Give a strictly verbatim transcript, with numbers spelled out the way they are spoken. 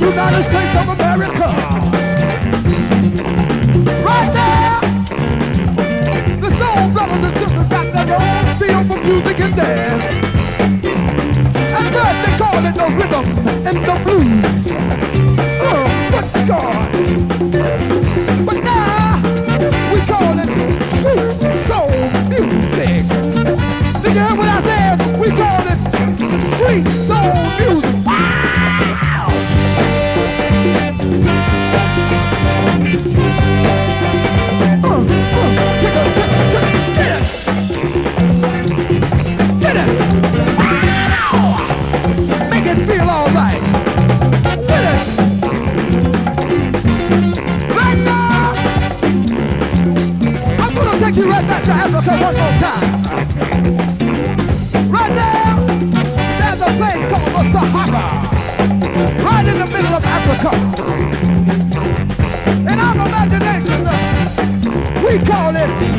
United States of America. Right there, the soul brothers and sisters got their own feel for music and dance. At first they call it the rhythm and the blues. Oh, good God. But now we call it sweet soul music. Did you hear what I said? We call it sweet soul music. Wow! Uh, uh, take a, take a, take a, get it! Get it! Wow! Make it feel all right. Get it! Right now, I'm gonna take you right back to Africa one more time. Right there, there's a place called the Sahara, right in the middle of Africa. In our imagination, we call it